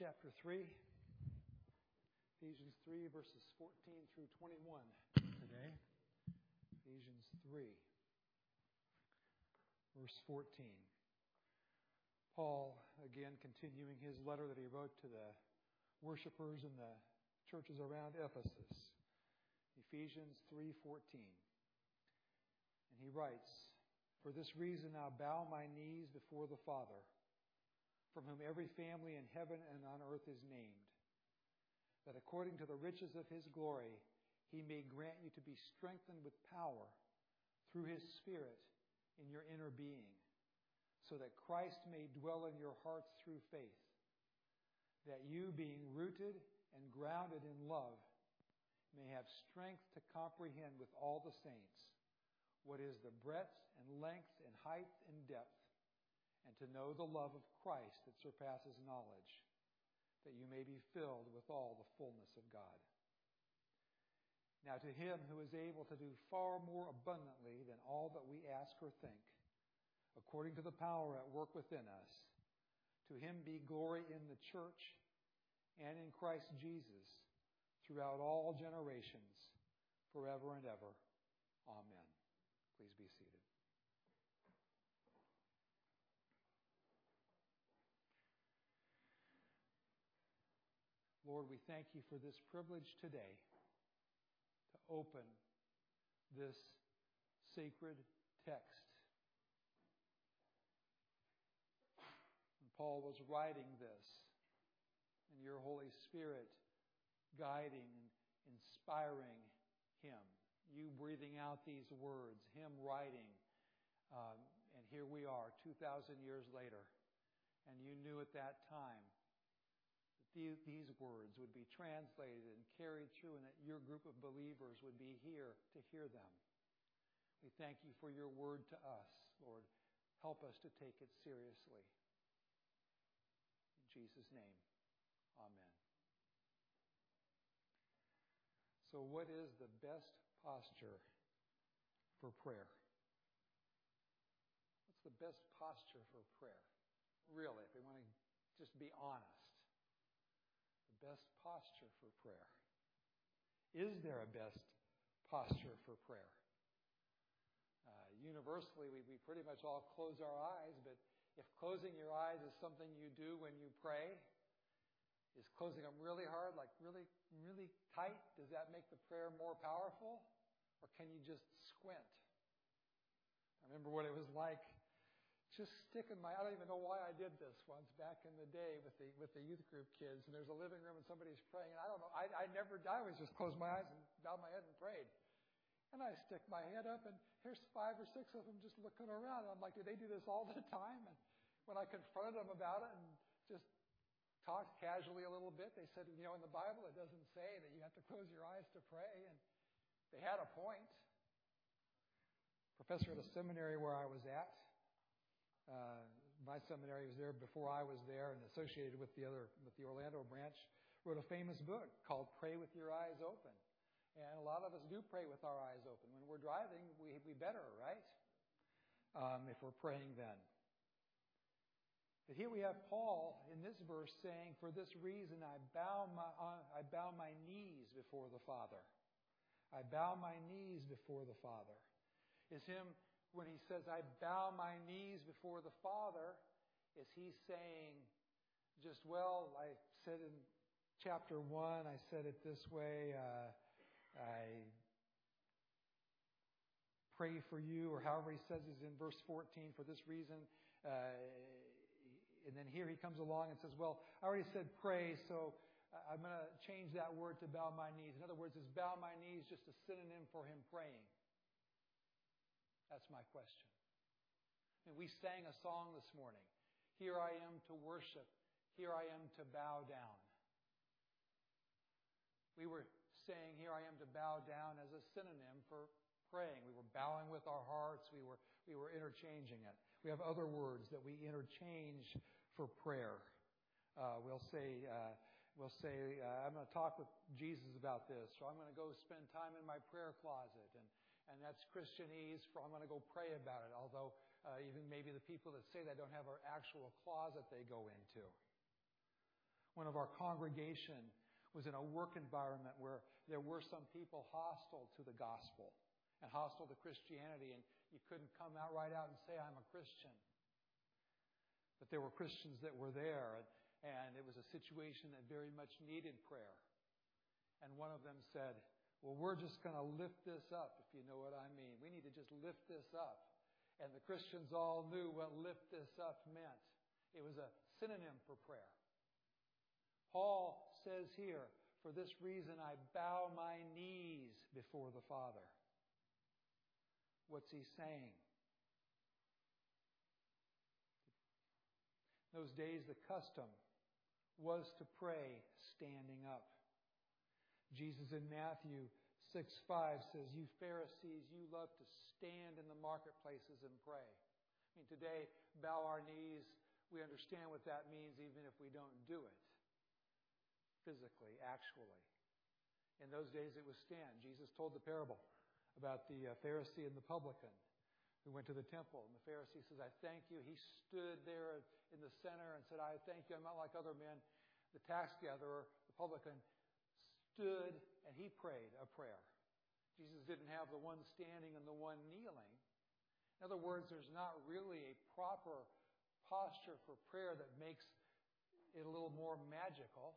chapter 3. Ephesians 3, verses 14 through 21 today. Ephesians 3, verse 14. Paul, again, continuing his letter that he wrote to the worshipers in the churches around Ephesus. Ephesians 3:14. And he writes, "For this reason I bow my knees before the Father, from whom every family in heaven and on earth is named, that according to the riches of His glory He may grant you to be strengthened with power through His Spirit in your inner being, so that Christ may dwell in your hearts through faith, that you, being rooted and grounded in love, may have strength to comprehend with all the saints what is the breadth and length and height and depth, and to know the love of Christ that surpasses knowledge, that you may be filled with all the fullness of God. Now to Him who is able to do far more abundantly than all that we ask or think, according to the power at work within us, to Him be glory in the church and in Christ Jesus throughout all generations, forever and ever. Amen." Please be seated. Lord, we thank You for this privilege today to open this sacred text. When Paul was writing this, and Your Holy Spirit guiding and inspiring him, You breathing out these words, Him writing, and here we are 2,000 years later, and You knew at that time that these words would be translated and carried through, and that Your group of believers would be here to hear them. We thank You for Your word to us, Lord. Help us to take it seriously. In Jesus' name, amen. So what is the best posture for prayer? What's the best posture for prayer? Really, if we want to just be honest. The best posture for prayer. Is there a best posture for prayer? Universally, we pretty much all close our eyes, but if closing your eyes is something you do when you pray, is closing them really hard, like really, really tight, does that make the prayer more powerful? Or can you just squint? I remember what it was like just sticking I don't even know why I did this once back in the day with the youth group kids, and there's a living room and somebody's praying, and I don't know, I always just closed my eyes and bowed my head and prayed. And I stick my head up, and here's 5 or 6 of them just looking around. And I'm like, do they do this all the time? And when I confronted them about it and just talked casually a little bit, they said, in the Bible it doesn't say that you have to close your eyes to pray. And they had a point. Professor at a seminary where I was at, my seminary was there before I was there and associated with the Orlando branch, wrote a famous book called Pray with Your Eyes Open. And a lot of us do pray with our eyes open. When we're driving, we better, right? If we're praying then. But here we have Paul in this verse saying, "For this reason I bow my knees before the Father." I bow my knees before the Father. Is him, when he says, "I bow my knees before the Father," is he saying, I said in chapter 1, I said it this way, I pray for you, or however he says it in verse 14, "For this reason," and then here he comes along and says, "Well, I already said pray, so I'm going to change that word to bow my knees." In other words, is bow my knees just a synonym for him praying? That's my question. And we sang a song this morning. Here I am to worship. Here I am to bow down. We were saying here I am to bow down as a synonym for praying. We were bowing with our hearts. We were interchanging it. We have other words that we interchange for prayer. We'll say, I'm going to talk with Jesus about this, or I'm going to go spend time in my prayer closet, and that's Christianese for I'm going to go pray about it. Although even maybe the people that say that don't have an actual closet they go into. One of our congregation was in a work environment where there were some people hostile to the gospel and hostile to Christianity, and you couldn't come out right out and say, I'm a Christian. But there were Christians that were there, and it was a situation that very much needed prayer. And one of them said, well, we're just going to lift this up, if you know what I mean. We need to just lift this up. And the Christians all knew what lift this up meant. It was a synonym for prayer. Paul says here, for this reason I bow my knees before the Father. What's he saying? In those days, the custom was to pray standing up. Jesus in Matthew 6:5 says, you Pharisees, you love to stand in the marketplaces and pray. I mean, today, bow our knees, we understand what that means even if we don't do it. Physically, actually. In those days, it was stand. Jesus told the parable about the Pharisee and the publican who went to the temple. And the Pharisee says, I thank you. He stood there in the center and said, I thank you. I'm not like other men. The tax gatherer, the publican, stood and he prayed a prayer. Jesus didn't have the one standing and the one kneeling. In other words, there's not really a proper posture for prayer that makes it a little more magical.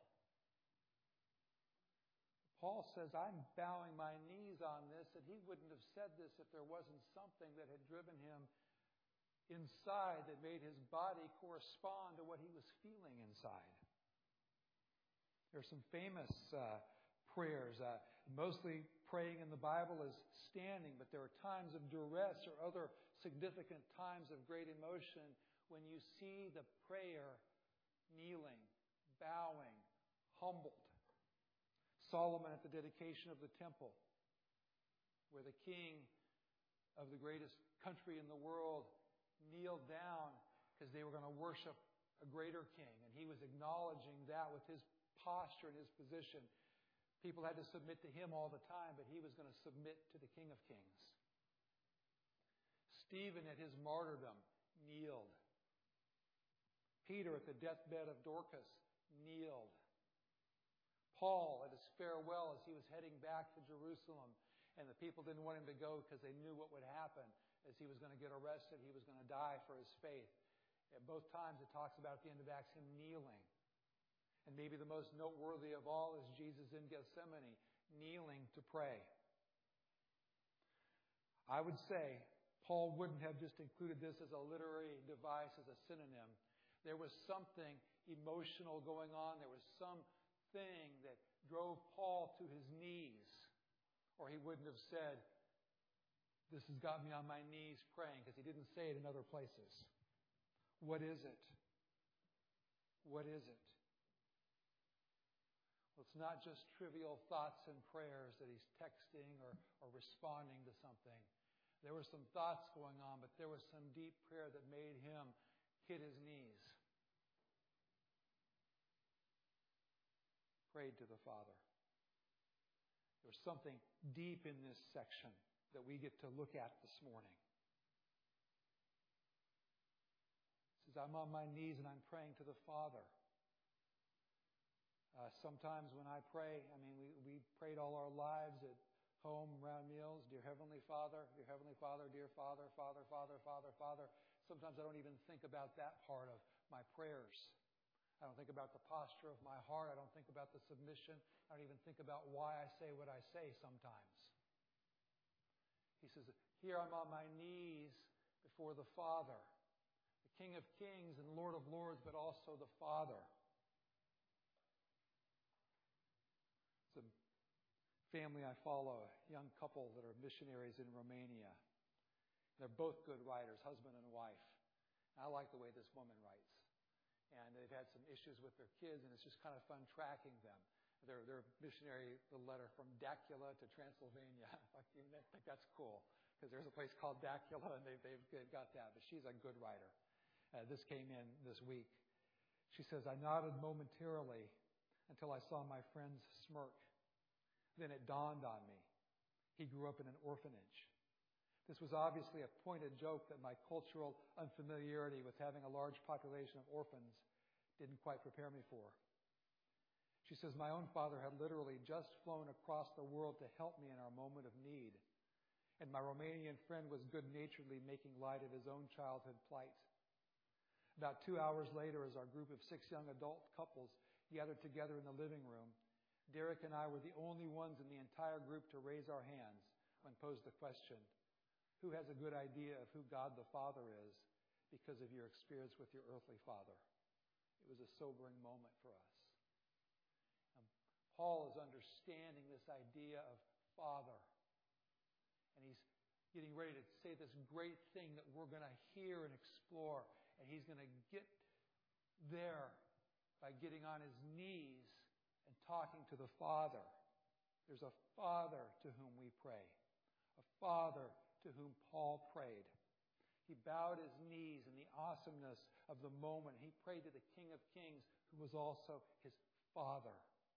Paul says, I'm bowing my knees on this, and he wouldn't have said this if there wasn't something that had driven him inside that made his body correspond to what he was feeling inside. There are some famous prayers. Mostly praying in the Bible is standing, but there are times of duress or other significant times of great emotion when you see the prayer kneeling, bowing, humbled. Solomon at the dedication of the temple, where the king of the greatest country in the world kneeled down because they were going to worship a greater king. And he was acknowledging that with his posture and his position. People had to submit to him all the time, but he was going to submit to the King of Kings. Stephen at his martyrdom kneeled. Peter at the deathbed of Dorcas kneeled. Paul at his farewell as he was heading back to Jerusalem, and the people didn't want him to go because they knew what would happen as he was going to get arrested. He was going to die for his faith. At both times it talks about at the end of Acts him kneeling. And maybe the most noteworthy of all is Jesus in Gethsemane kneeling to pray. I would say Paul wouldn't have just included this as a literary device, as a synonym. There was something emotional going on. There was something that drove Paul to his knees. Or he wouldn't have said, this has got me on my knees praying, because he didn't say it in other places. What is it? What is it? Well, it's not just trivial thoughts and prayers that he's texting or responding to something. There were some thoughts going on, but there was some deep prayer that made him hit his knees. Prayed to the Father. There's something deep in this section that we get to look at this morning. It says, I'm on my knees and I'm praying to the Father. Sometimes when I pray, we prayed all our lives at home around meals. Dear Heavenly Father, dear Heavenly Father, dear Father, Father, Father, Father, Father. Sometimes I don't even think about that part of my prayers. I don't think about the posture of my heart. I don't think about the submission. I don't even think about why I say what I say sometimes. He says, here I'm on my knees before the Father, the King of Kings and Lord of Lords, but also the Father. It's a family I follow, a young couple that are missionaries in Romania. They're both good writers, husband and wife. And I like the way this woman writes. And they've had some issues with their kids, and it's just kind of fun tracking them. Their missionary, the letter from Dacula to Transylvania. I think that's cool, because there's a place called Dacula, and they've got that. But she's a good writer. This came in this week. She says, I nodded momentarily until I saw my friend's smirk. Then it dawned on me. He grew up in an orphanage. This was obviously a pointed joke that my cultural unfamiliarity with having a large population of orphans didn't quite prepare me for. She says, my own father had literally just flown across the world to help me in our moment of need. And my Romanian friend was good-naturedly making light of his own childhood plight. About 2 hours later, as our group of 6 young adult couples gathered together in the living room, Derek and I were the only ones in the entire group to raise our hands when posed the question, who has a good idea of who God the Father is because of your experience with your earthly father? It was a sobering moment for us. Paul is understanding this idea of Father. And he's getting ready to say this great thing that we're going to hear and explore. And he's going to get there by getting on his knees and talking to the Father. There's a Father to whom we pray. A Father to whom Paul prayed. He bowed his knees in the awesomeness of the moment. He prayed to the King of Kings, who was also his Father.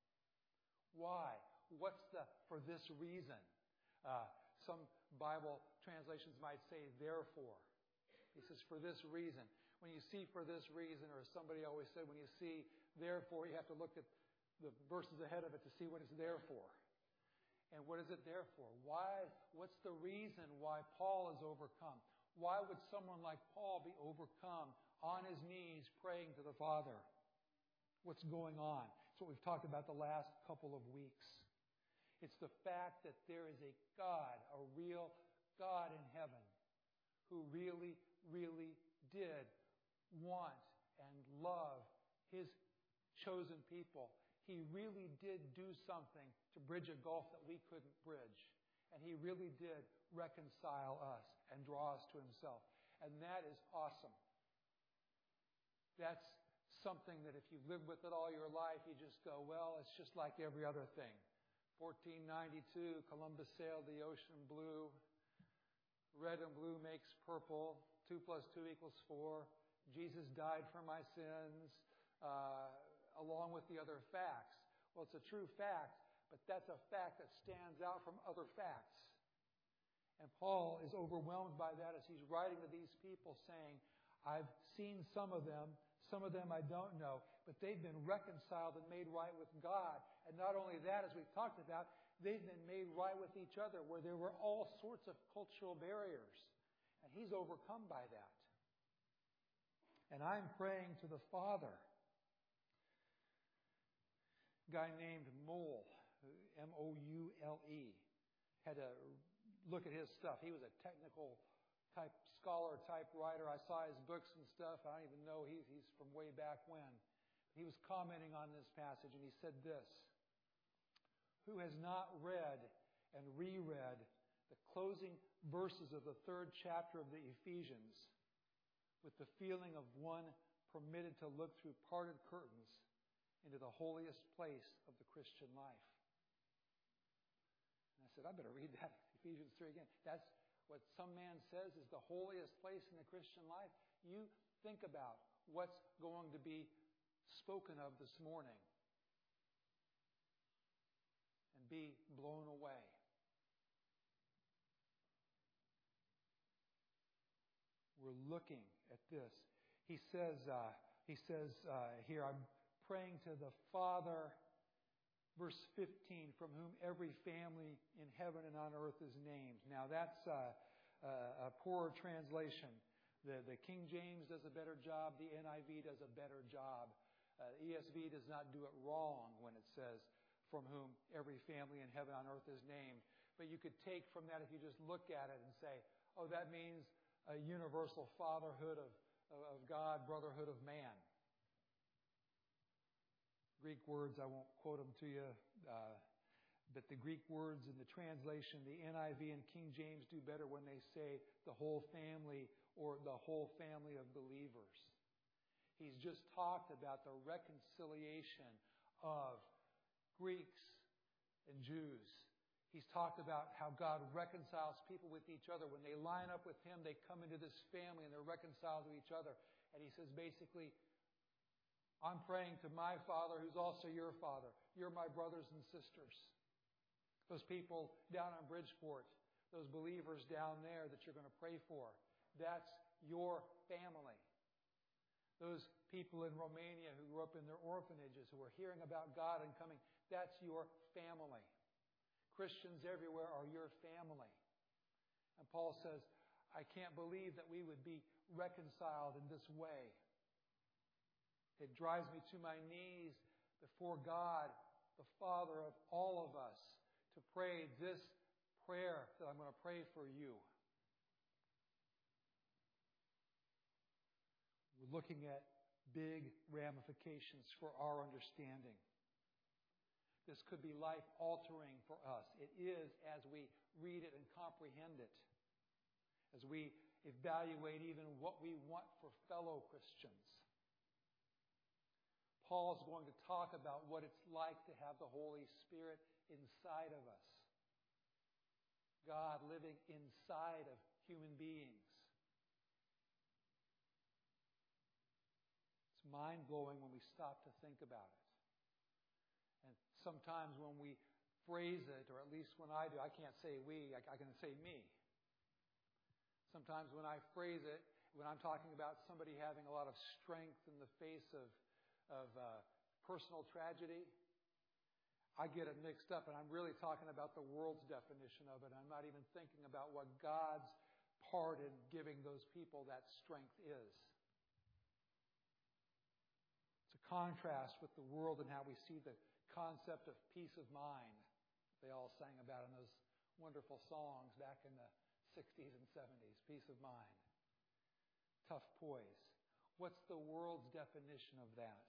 Why? What's the for this reason? Some Bible translations might say, therefore. He says, for this reason. When you see for this reason, or as somebody always said, when you see therefore, you have to look at the verses ahead of it to see what it's there for. And what is it there for? Why? What's the reason why Paul is overcome? Why would someone like Paul be overcome on his knees praying to the Father? What's going on? It's what we've talked about the last couple of weeks. It's the fact that there is a God, a real God in heaven, who really, really did want and love His chosen people. He really did do something to bridge a gulf that we couldn't bridge. And He really did reconcile us and draw us to Himself. And that is awesome. That's something that if you live with it all your life, you just go, well, it's just like every other thing. 1492, Columbus sailed the ocean blue. Red and blue makes purple. 2 + 2 = 4. Jesus died for my sins, along with the other facts. Well, it's a true fact, but that's a fact that stands out from other facts. And Paul is overwhelmed by that as he's writing to these people saying, I've seen some of them I don't know, but they've been reconciled and made right with God. And not only that, as we've talked about, they've been made right with each other where there were all sorts of cultural barriers. And he's overcome by that. And I'm praying to the Father. A guy named Moule, M-O-U-L-E, had to look at his stuff. He was a technical type scholar, type writer. I saw his books and stuff. I don't even know. He's from way back when. He was commenting on this passage, and he said this: who has not read and reread the closing verses of the 3rd chapter of the Ephesians with the feeling of one permitted to look through parted curtains into the holiest place of the Christian life? And I said, I better read that Ephesians 3 again. That's what some man says is the holiest place in the Christian life. You think about what's going to be spoken of this morning and be blown away. We're looking at this. He says here, I'm praying to the Father, verse 15, from whom every family in heaven and on earth is named. Now that's a poorer translation. The King James does a better job. The NIV does a better job. ESV does not do it wrong when it says, from whom every family in heaven and on earth is named. But you could take from that, if you just look at it and say, oh, that means a universal fatherhood of God, brotherhood of man. Greek words, I won't quote them to you, but the Greek words in the translation, the NIV and King James do better when they say the whole family or the whole family of believers. He's just talked about the reconciliation of Greeks and Jews. He's talked about how God reconciles people with each other. When they line up with Him, they come into this family and they're reconciled to each other. And He says basically, I'm praying to my Father who's also your Father. You're my brothers and sisters. Those people down on Bridgeport, those believers down there that you're going to pray for, that's your family. Those people in Romania who grew up in their orphanages, who are hearing about God and coming, that's your family. Christians everywhere are your family. And Paul says, I can't believe that we would be reconciled in this way. It drives me to my knees before God, the Father of all of us, to pray this prayer that I'm going to pray for you. We're looking at big ramifications for our understanding. This could be life-altering for us. It is as we read it and comprehend it. As we evaluate even what we want for fellow Christians. Paul is going to talk about what it's like to have the Holy Spirit inside of us. God living inside of human beings. It's mind-blowing when we stop to think about it. And sometimes when we phrase it, or at least when I do, I can't say we, I can say me. Sometimes when I phrase it, when I'm talking about somebody having a lot of strength in the face of personal tragedy, I get it mixed up, and I'm really talking about the world's definition of it. I'm not even thinking about what God's part in giving those people that strength is. It's a contrast with the world and how we see the concept of peace of mind they all sang about in those wonderful songs back in the 60s and 70s. Peace of mind. Tough poise. What's the world's definition of that?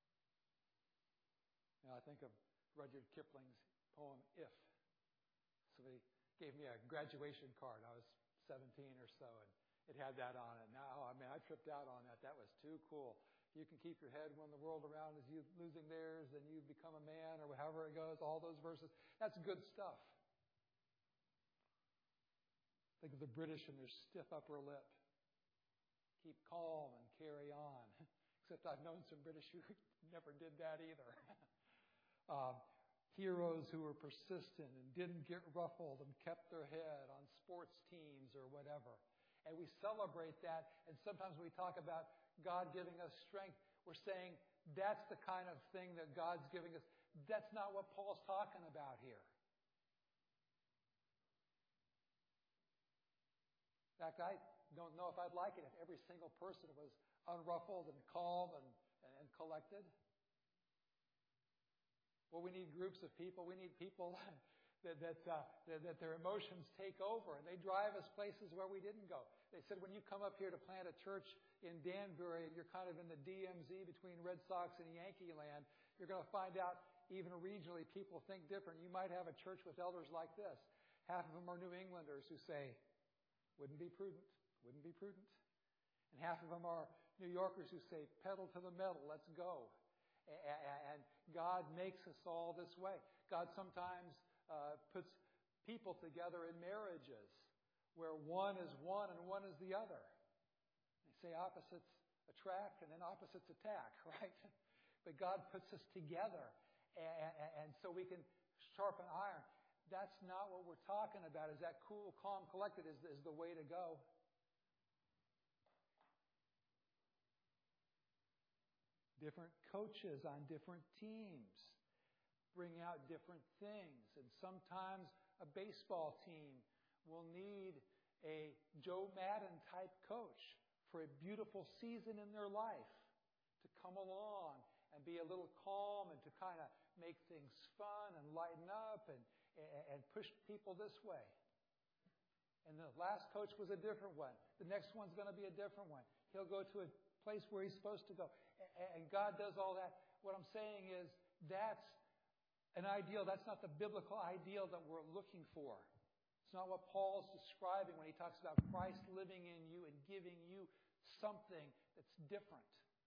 I think of Rudyard Kipling's poem, If. Somebody gave me a graduation card. I was 17 or so, and it had that on it. Now, I tripped out on that. That was too cool. You can keep your head when the world around is you losing theirs, and you become a man, or however it goes, all those verses. That's good stuff. Think of the British and their stiff upper lip. Keep calm and carry on. Except I've known some British who never did that either. Heroes who were persistent and didn't get ruffled and kept their head on sports teams or whatever. And we celebrate that. And sometimes when we talk about God giving us strength, we're saying that's the kind of thing that God's giving us. That's not what Paul's talking about here. In fact, I don't know if I'd like it if every single person was unruffled and calm and collected. Well, we need groups of people. We need people that their emotions take over, and they drive us places where we didn't go. They said when you come up here to plant a church in Danbury and you're kind of in the DMZ between Red Sox and Yankee land, you're going to find out even regionally people think different. You might have a church with elders like this. Half of them are New Englanders who say, wouldn't be prudent. And half of them are New Yorkers who say, pedal to the metal, let's go. And God makes us all this way. God sometimes puts people together in marriages where one is one and one is the other. They say opposites attract and then opposites attack, right? But God puts us together and so we can sharpen iron. That's not what we're talking about. Is that cool, calm, collected is the way to go. Different coaches on different teams bring out different things. And sometimes a baseball team will need a Joe Madden type coach for a beautiful season in their life to come along and be a little calm and to kind of make things fun and lighten up and push people this way. And the last coach was a different one. The next one's going to be a different one. He'll go to a place where he's supposed to go. And God does all that. What I'm saying is that's an ideal. That's not the biblical ideal that we're looking for. It's not what Paul's describing when he talks about Christ living in you and giving you something that's different.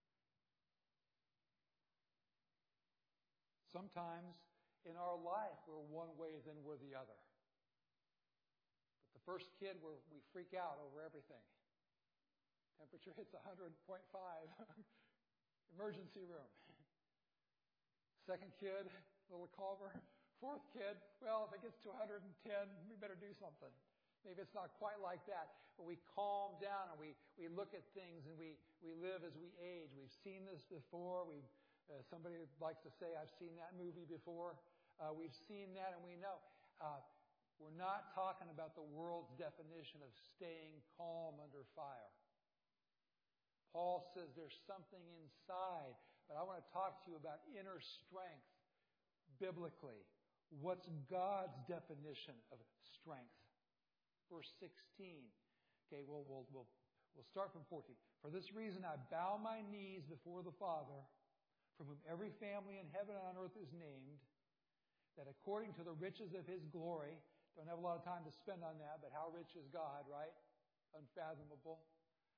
Sometimes in our life we're one way, then we're the other. But the first kid, we freak out over everything. Temperature hits 100.5. Emergency room. Second kid, a little calmer. Fourth kid, well, if it gets to 110, we better do something. Maybe it's not quite like that, but we calm down and we look at things and we live as we age. We've seen this before. Somebody likes to say, I've seen that movie before. We've seen that and we know. We're not talking about the world's definition of staying calm under fire. Paul says there's something inside, but I want to talk to you about inner strength biblically. What's God's definition of strength? Verse 16. Okay, we'll start from 14. For this reason I bow my knees before the Father, from whom every family in heaven and on earth is named, that according to the riches of His glory, don't have a lot of time to spend on that, but how rich is God, right? Unfathomable.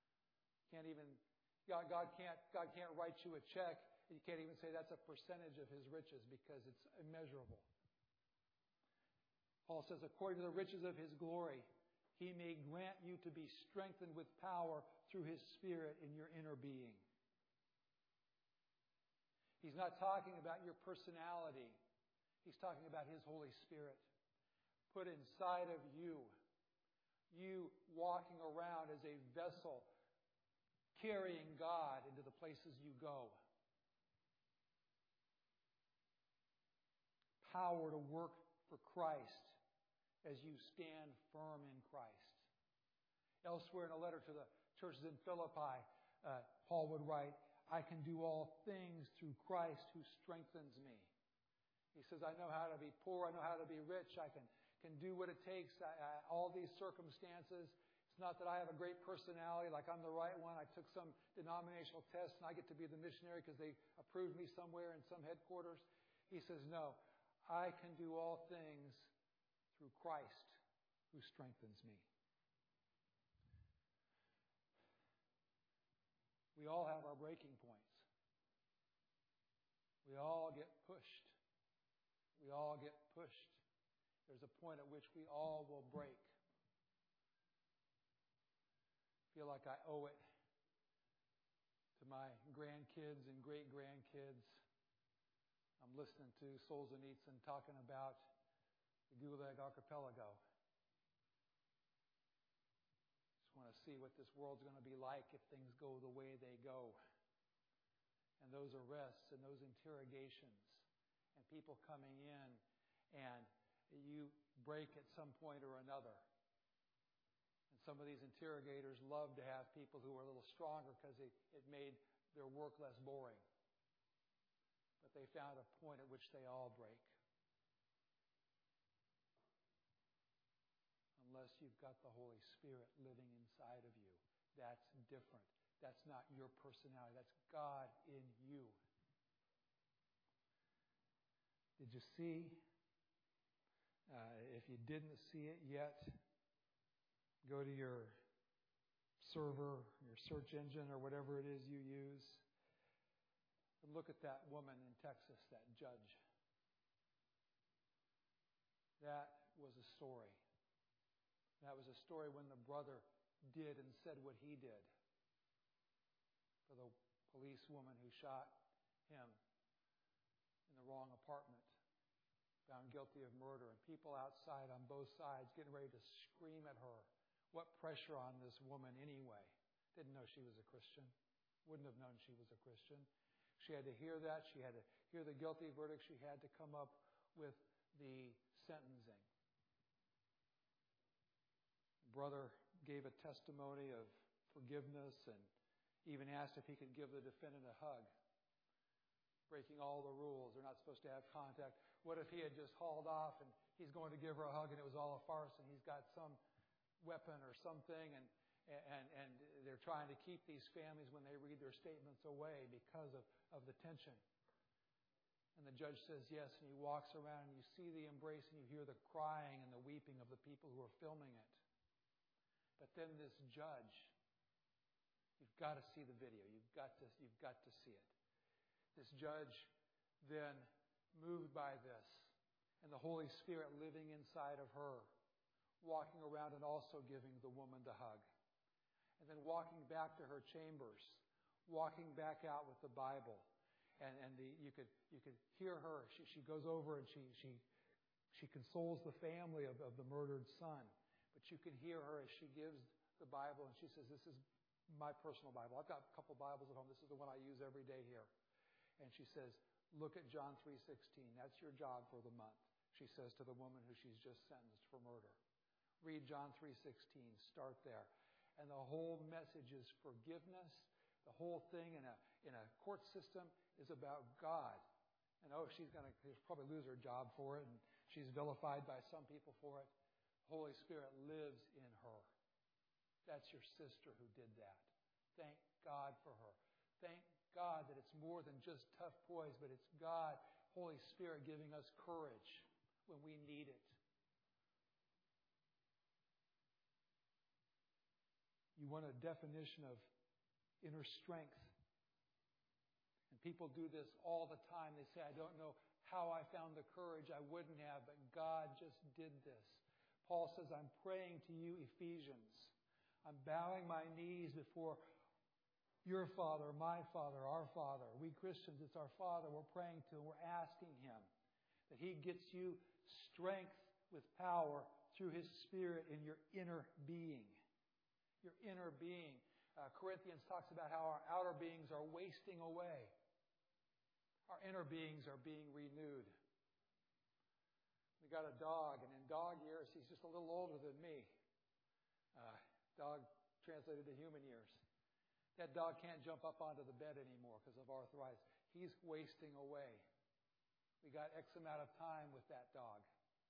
God can't write you a check. You can't even say that's a percentage of His riches because it's immeasurable. Paul says, according to the riches of His glory, He may grant you to be strengthened with power through His Spirit in your inner being. He's not talking about your personality. He's talking about His Holy Spirit put inside of you. You walking around as a vessel carrying God into the places you go. Power to work for Christ as you stand firm in Christ. Elsewhere in a letter to the churches in Philippi, Paul would write, I can do all things through Christ who strengthens me. He says, I know how to be poor, I know how to be rich, I can do what it takes, all these circumstances. It's not that I have a great personality, like I'm the right one. I took some denominational test and I get to be the missionary because they approved me somewhere in some headquarters. He says, no, I can do all things through Christ who strengthens me. We all have our breaking points. We all get pushed. We all get pushed. There's a point at which we all will break. I feel like I owe it to my grandkids and great-grandkids. I'm listening to Solzhenitsyn talking about the Gulag Archipelago. Just want to see what this world's going to be like if things go the way they go. And those arrests and those interrogations and people coming in and you break at some point or another. And some of these interrogators love to have people who are a little stronger because it made their work less boring. But they found a point at which they all break. Unless you've got the Holy Spirit living inside of you. That's different. That's not your personality. That's God in you. Did you see? If you didn't see it yet, go to your server, your search engine, or whatever it is you use, and look at that woman in Texas, that judge. That was a story. That was a story when the brother did and said what he did for the police woman who shot him in the wrong apartment, found guilty of murder, and people outside on both sides getting ready to scream at her. What pressure on this woman anyway? Didn't know she was a Christian. Wouldn't have known she was a Christian. She had to hear that. She had to hear the guilty verdict. She had to come up with the sentencing. The brother gave a testimony of forgiveness and even asked if he could give the defendant a hug. Breaking all the rules. They're not supposed to have contact. What if he had just hauled off and he's going to give her a hug and it was all a farce and he's got some weapon or something and they're trying to keep these families when they read their statements away because of the tension. And the judge says yes, and he walks around and you see the embrace and you hear the crying and the weeping of the people who are filming it. But then this judge, you've got to see the video. You've got to see it. This judge then, moved by this, and the Holy Spirit living inside of her, walking around and also giving the woman the hug. And then walking back to her chambers, walking back out with the Bible. You could hear her. She goes over and she consoles the family of the murdered son. But you can hear her as she gives the Bible, and she says, this is my personal Bible. I've got a couple Bibles at home. This is the one I use every day here. And she says, look at John 3:16. That's your job for the month, she says to the woman who she's just sentenced for murder. Read John 3:16. Start there. And the whole message is forgiveness. The whole thing in a court system is about God. And she's going to probably lose her job for it, and she's vilified by some people for it. Holy Spirit lives in her. That's your sister who did that. Thank God for her. Thank God that it's more than just tough boys, but it's God, Holy Spirit, giving us courage when we need it. You want a definition of inner strength. And people do this all the time. They say, I don't know how I found the courage. I wouldn't have, but God just did this. Paul says, I'm praying to you, Ephesians. I'm bowing my knees before your Father, my Father, our Father. We Christians, it's our Father we're praying to, and we're asking Him that He gets you strength with power through His Spirit in your inner being. Your inner being. Corinthians talks about how our outer beings are wasting away. Our inner beings are being renewed. We got a dog, and in dog years, he's just a little older than me. Dog translated to human years. That dog can't jump up onto the bed anymore because of arthritis. He's wasting away. We got X amount of time with that dog.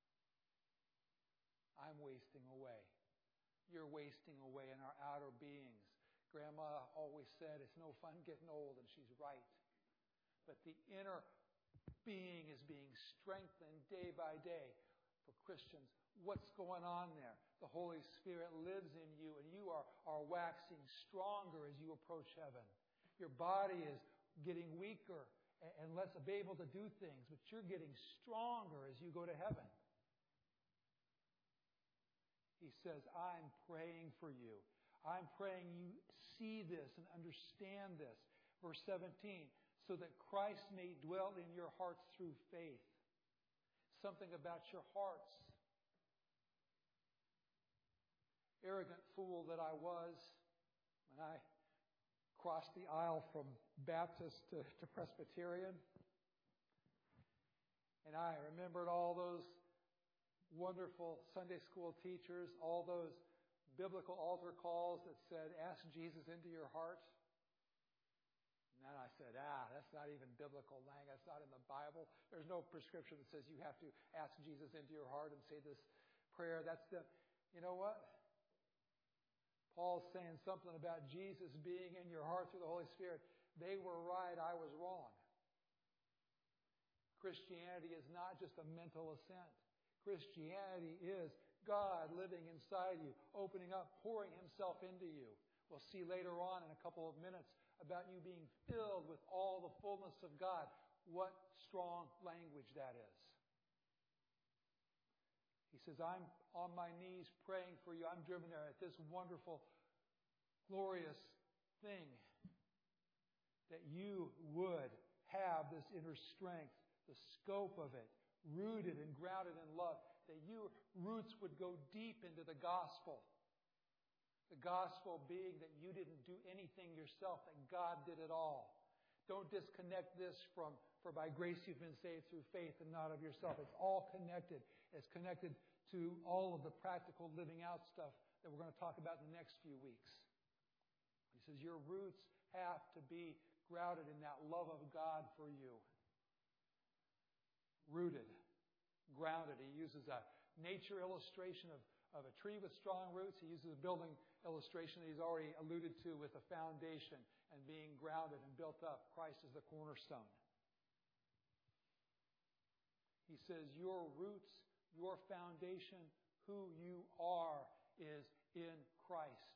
I'm wasting away. You're wasting away in our outer beings. Grandma always said it's no fun getting old, and she's right. But the inner being is being strengthened day by day. For Christians, what's going on there? The Holy Spirit lives in you, and you are waxing stronger as you approach heaven. Your body is getting weaker and less able to do things, but you're getting stronger as you go to heaven. He says, I'm praying for you. I'm praying you see this and understand this. Verse 17, so that Christ may dwell in your hearts through faith. Something about your hearts. Arrogant fool that I was when I crossed the aisle from Baptist to Presbyterian. And I remembered all those wonderful Sunday school teachers, all those biblical altar calls that said, ask Jesus into your heart. And then I said, that's not even biblical language. That's not in the Bible. There's no prescription that says you have to ask Jesus into your heart and say this prayer. You know what? Paul's saying something about Jesus being in your heart through the Holy Spirit. They were right, I was wrong. Christianity is not just a mental assent. Christianity is God living inside you, opening up, pouring Himself into you. We'll see later on in a couple of minutes about you being filled with all the fullness of God. What strong language that is. He says, I'm on my knees praying for you. I'm driven there at this wonderful, glorious thing that you would have this inner strength, the scope of it, rooted and grounded in love, that your roots would go deep into the gospel. The gospel being that you didn't do anything yourself, that God did it all. Don't disconnect this from, for by grace you've been saved through faith and not of yourself. It's all connected. It's connected to all of the practical living out stuff that we're going to talk about in the next few weeks. He says your roots have to be grounded in that love of God for you. Rooted, grounded. He uses a nature illustration of a tree with strong roots. He uses a building illustration that he's already alluded to with a foundation and being grounded and built up. Christ is the cornerstone. He says your roots, your foundation, who you are, is in Christ.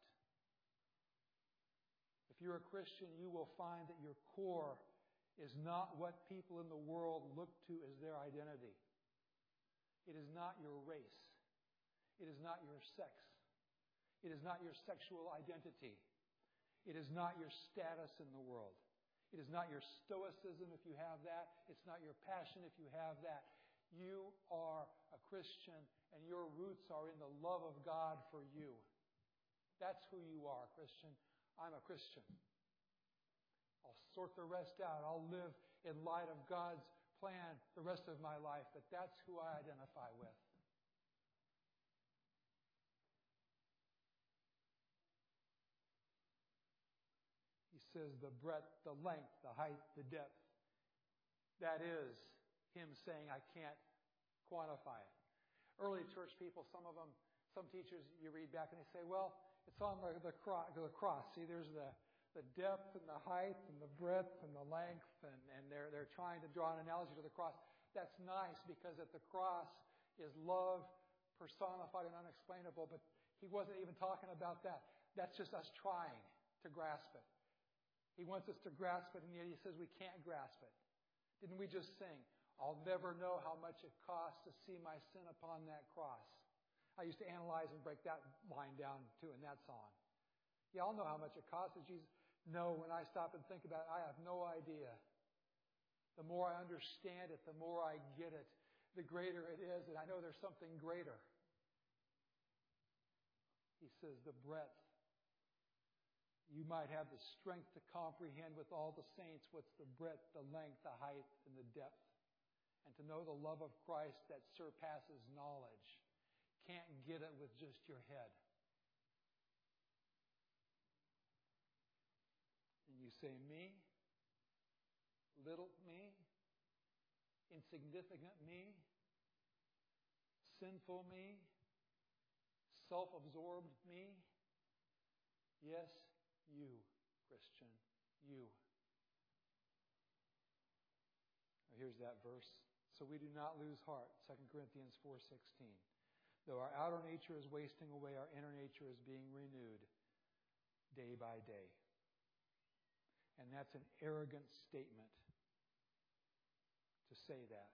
If you're a Christian, you will find that your core is not what people in the world look to as their identity. It is not your race. It is not your sex. It is not your sexual identity. It is not your status in the world. It is not your stoicism if you have that. It's not your passion if you have that. You are a Christian, and your roots are in the love of God for you. That's who you are, Christian. I'm a Christian. I'll sort the rest out. I'll live in light of God's plan the rest of my life, but that's who I identify with. He says the breadth, the length, the height, the depth. That is him saying, I can't quantify it. Early church people, some of them, some teachers, you read back and they say, well, it's on the cross. See, there's the depth and the height and the breadth and the length, and they're trying to draw an analogy to the cross. That's nice because at the cross is love personified and unexplainable, but he wasn't even talking about that. That's just us trying to grasp it. He wants us to grasp it, and yet he says we can't grasp it. Didn't we just sing, I'll never know how much it costs to see my sin upon that cross? I used to analyze and break that line down, too, in that song. Yeah, I'll know how much it costs. Jesus, no, when I stop and think about it, I have no idea. The more I understand it, the more I get it, the greater it is, and I know there's something greater. He says the breadth. You might have the strength to comprehend with all the saints what's the breadth, the length, the height, and the depth. And to know the love of Christ that surpasses knowledge. Can't get it with just your head. And you say, me? Little me? Insignificant me? Sinful me? Self-absorbed me? Yes, you, Christian, you. Here's that verse. So we do not lose heart, 2 Corinthians 4:16. Though our outer nature is wasting away, our inner nature is being renewed day by day. And that's an arrogant statement to say that.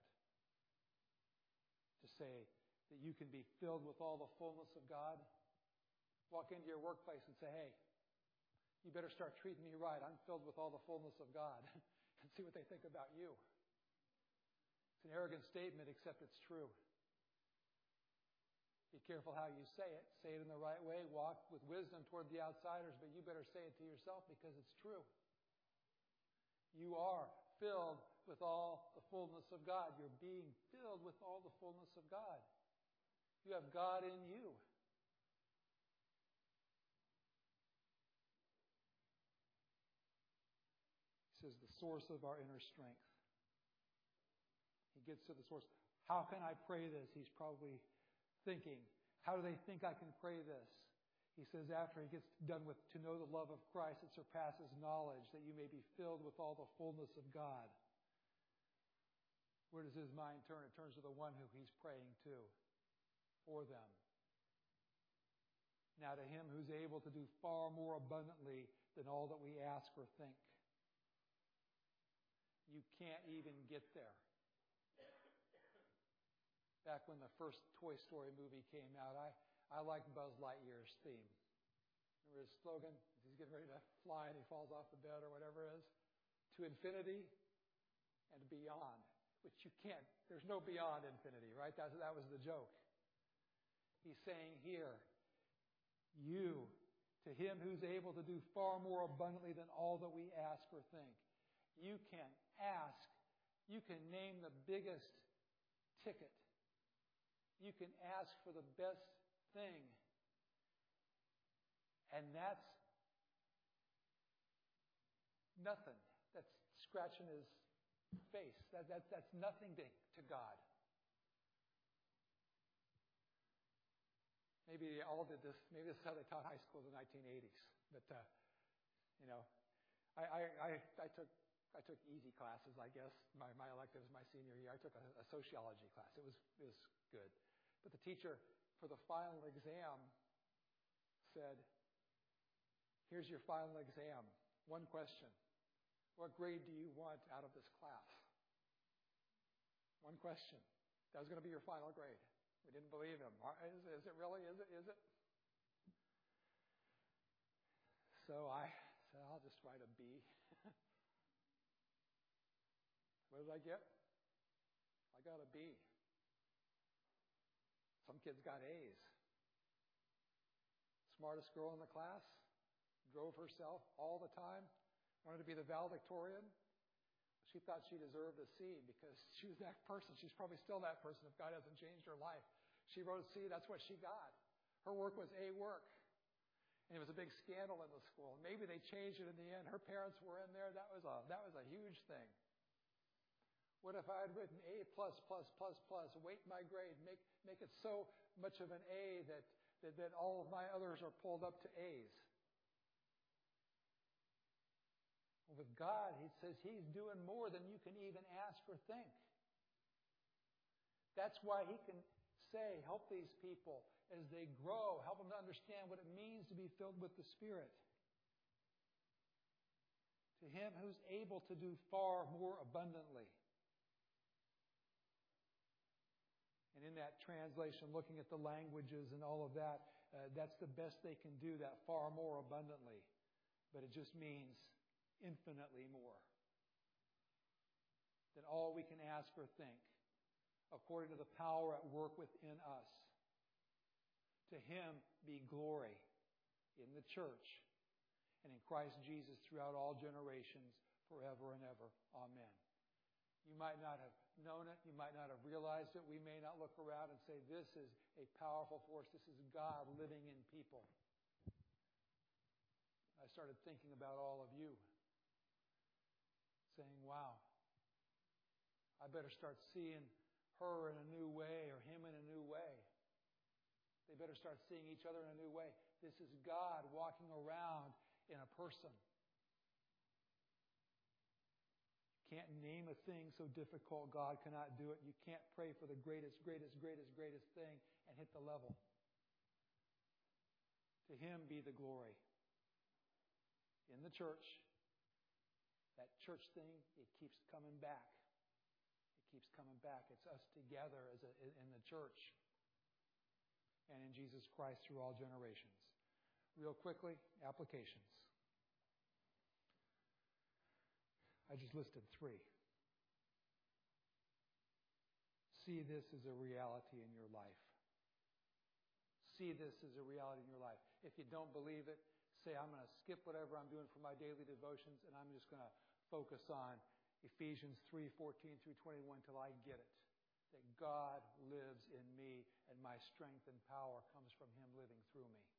To say that you can be filled with all the fullness of God. Walk into your workplace and say, hey, you better start treating me right. I'm filled with all the fullness of God. And see what they think about you. It's an arrogant statement, except it's true. Be careful how you say it. Say it in the right way. Walk with wisdom toward the outsiders, but you better say it to yourself because it's true. You are filled with all the fullness of God. You're being filled with all the fullness of God. You have God in you. He says the source of our inner strength. He gets to the source. How can I pray this? He's probably thinking. How do they think I can pray this? He says after he gets done with to know the love of Christ that surpasses knowledge, that you may be filled with all the fullness of God. Where does his mind turn? It turns to the one who he's praying to for them. Now to him who's able to do far more abundantly than all that we ask or think. You can't even get there. Back when the first Toy Story movie came out, I liked Buzz Lightyear's theme. Remember his slogan? He's getting ready to fly and he falls off the bed or whatever it is. To infinity and beyond. Which you can't, there's no beyond infinity, right? That was the joke. He's saying here, you, to him who's able to do far more abundantly than all that we ask or think. You can ask, you can name the biggest ticket. You can ask for the best thing. And that's nothing. That's scratching his face. That's nothing to God. Maybe they all did this. Maybe this is how they taught high school in the 1980s. But, I took easy classes, I guess. My electives my senior year. I took a sociology class. It was good. But the teacher for the final exam said, here's your final exam. One question. What grade do you want out of this class? One question. That was going to be your final grade. We didn't believe him. Is it really? Is it? So I said, I'll just write a B. What did I get? I got a B. kids got A's. Smartest girl in the class, drove herself all the time, wanted to be the valedictorian. She thought she deserved a C because she was that person. She's probably still that person if God hasn't changed her life. She wrote a C, that's what she got. Her work was A work. And it was a big scandal in the school. Maybe they changed it in the end. Her parents were in there. That was a huge thing. What if I had written A++++, weight my grade, make it so much of an A that all of my others are pulled up to A's? Well, with God, He says He's doing more than you can even ask or think. That's why He can say, help these people as they grow, help them to understand what it means to be filled with the Spirit. To Him who's able to do far more abundantly. And in that translation, looking at the languages and all of that, that's the best they can do, that far more abundantly. But it just means infinitely more than all we can ask or think, according to the power at work within us. To Him be glory in the church and in Christ Jesus throughout all generations, forever and ever. Amen. You might not have known it. You might not have realized it. We may not look around and say, this is a powerful force. This is God living in people. I started thinking about all of you, saying, wow, I better start seeing her in a new way or him in a new way. They better start seeing each other in a new way. This is God walking around in a person. You can't name a thing so difficult God cannot do it. You can't pray for the greatest thing and hit the level. To Him be the glory. In the church, that church thing, it keeps coming back. It keeps coming back. It's us together in the church. And in Jesus Christ through all generations. Real quickly, applications. I just listed 3. See this as a reality in your life. See this as a reality in your life. If you don't believe it, say, I'm going to skip whatever I'm doing for my daily devotions, and I'm just going to focus on Ephesians 3:14 through 21 till I get it. That God lives in me and my strength and power comes from Him living through me.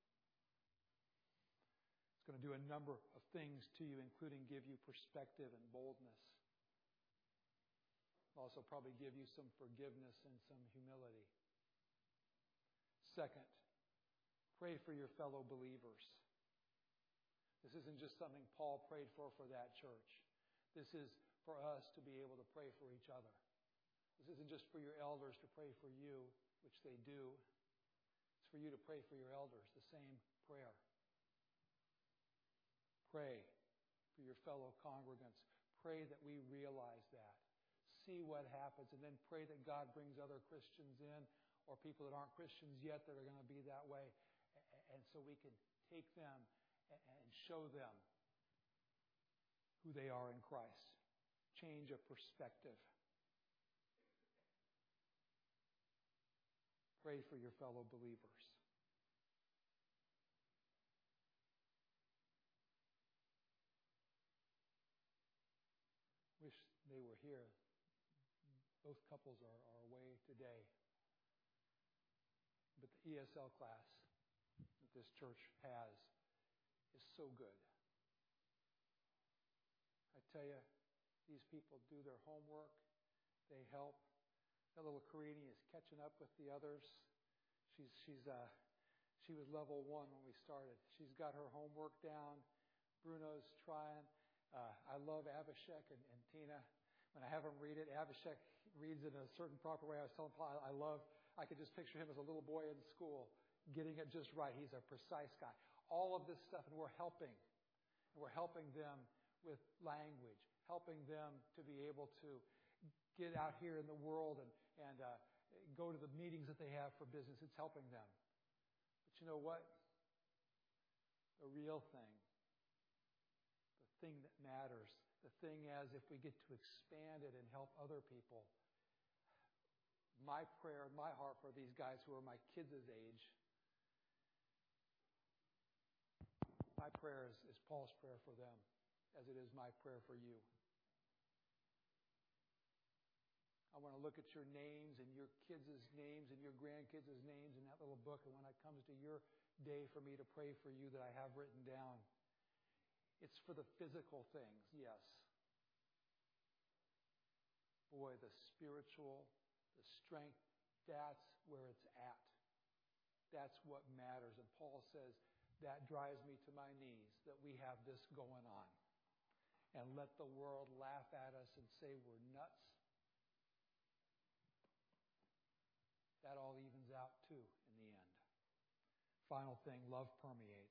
It's going to do a number of things to you, including give you perspective and boldness. Also probably give you some forgiveness and some humility. Second, pray for your fellow believers. This isn't just something Paul prayed for that church. This is for us to be able to pray for each other. This isn't just for your elders to pray for you, which they do. It's for you to pray for your elders, the same prayer. Pray for your fellow congregants. Pray that we realize that. See what happens, and then pray that God brings other Christians in or people that aren't Christians yet that are going to be that way. And so we can take them and show them who they are in Christ. Change of perspective. Pray for your fellow believers. Wish they were here. Both couples are away today. But the ESL class that this church has is so good. I tell you, these people do their homework. They help. That little Karini is catching up with the others. She was level 1 when we started. She's got her homework down. Bruno's trying. I love Abhishek and Tina. When I have them read it, Abhishek reads it in a certain proper way. I was telling Paul, I could just picture him as a little boy in school, getting it just right. He's a precise guy. All of this stuff, and we're helping. And we're helping them with language, helping them to be able to get out here in the world and go to the meetings that they have for business. It's helping them. But you know what? The real thing, the thing that matters, the thing as if we get to expand it and help other people, my my prayer, my heart for these guys who are my kids' age, my prayer is Paul's prayer for them, as it is my prayer for you. I want to look at your names and your kids' names and your grandkids' names in that little book. And when it comes to your day for me to pray for you that I have written down, it's for the physical things, yes. Boy, the spiritual, the strength, that's where it's at. That's what matters. And Paul says, that drives me to my knees, that we have this going on. And let the world laugh at us and say we're nuts. That all evens out too in the end. Final thing, love permeates.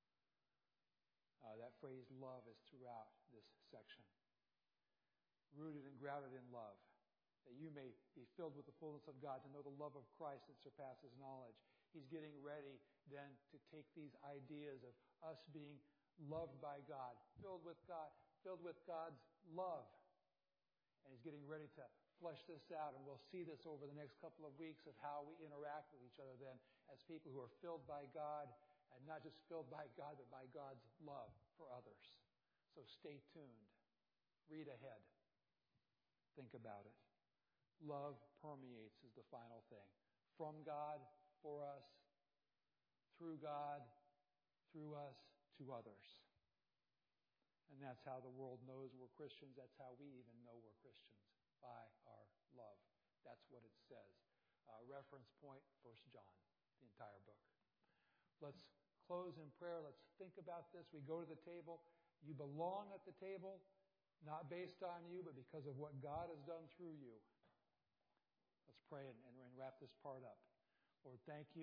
That phrase love is throughout this section. Rooted and grounded in love, that you may be filled with the fullness of God, to know the love of Christ that surpasses knowledge. He's getting ready then to take these ideas of us being loved by God, filled with God's love. And He's getting ready to flesh this out, and we'll see this over the next couple of weeks of how we interact with each other then as people who are filled by God, and not just filled by God, but by God's love for others. So stay tuned. Read ahead. Think about it. Love permeates is the final thing. From God, for us, through God, through us, to others. And that's how the world knows we're Christians. That's how we even know we're Christians. By our love. That's what it says. Reference point, 1 John, the entire book. Let's close in prayer. Let's think about this. We go to the table. You belong at the table, not based on you, but because of what God has done through you. Let's pray and wrap this part up. Lord, thank you.